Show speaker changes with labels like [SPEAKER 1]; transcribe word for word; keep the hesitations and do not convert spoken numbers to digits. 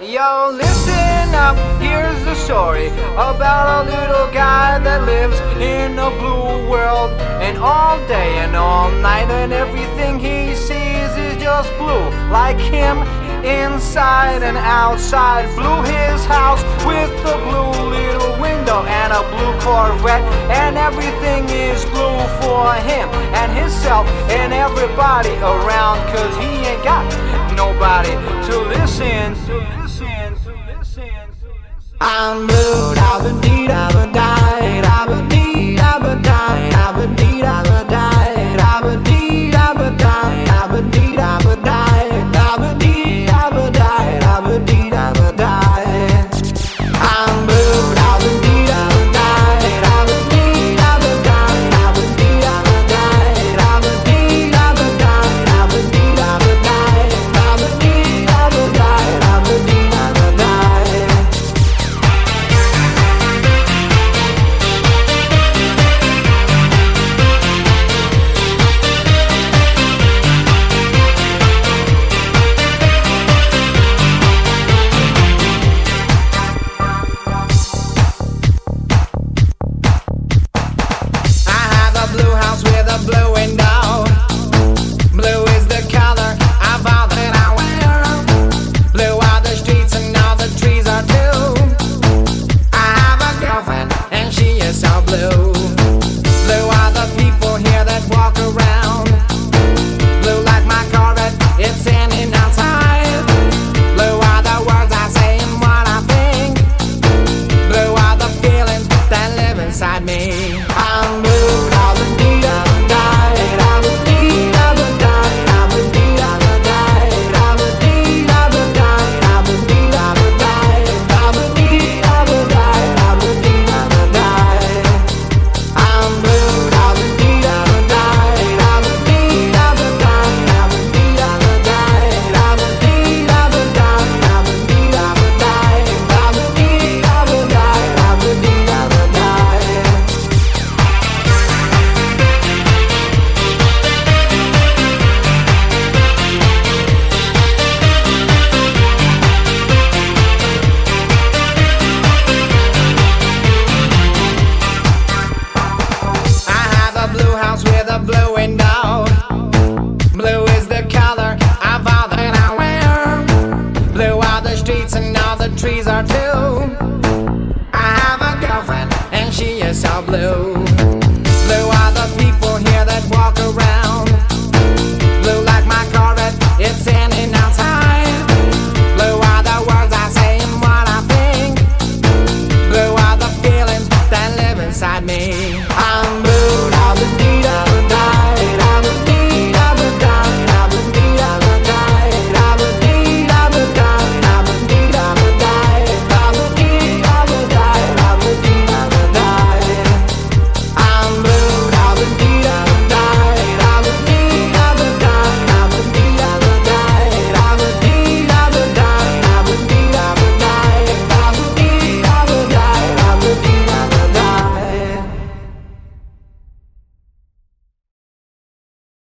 [SPEAKER 1] Yo, listen up, here's the story about a little guy that lives in a blue world. And all day and all night and everything he sees is just blue. Like him, inside and outside. Blue his house with a blue little window and a blue Corvette. And everything is blue for him and himself and everybody around. Cause he ain't got nobody to listen, to listen, to listen, to listen. I'm blue, da-ba-dee, da-ba-die, da-ba-dee, da-ba-die, da-ba-dee, da-ba-die, da-ba-dee, da-ba-die, da-ba-dee, da-ba-die, da-ba-dee, da-ba-die, da-ba-dee, da-ba-die. I'm blue, da-ba-dee, da-ba-die, da-ba-dee, da-ba-die, da-ba-dee, da-ba-die, da-ba-dee, da-ba-die, da-ba-dee, da-ba-die. Blue window. Blue is the color of all that I wear. Blue are the streets and all the trees are too. I have a girlfriend and she is so blue. Blue are the people here that walk around. Blue like my Corvette, it's in and outside. Blue are the words I say and what I think. Blue are the feelings that live inside me. I'm blue, all the need of with a blue window. Blue is the color of all that I wear. Blue are the streets and all the trees are too. I have a girlfriend and she is so blue.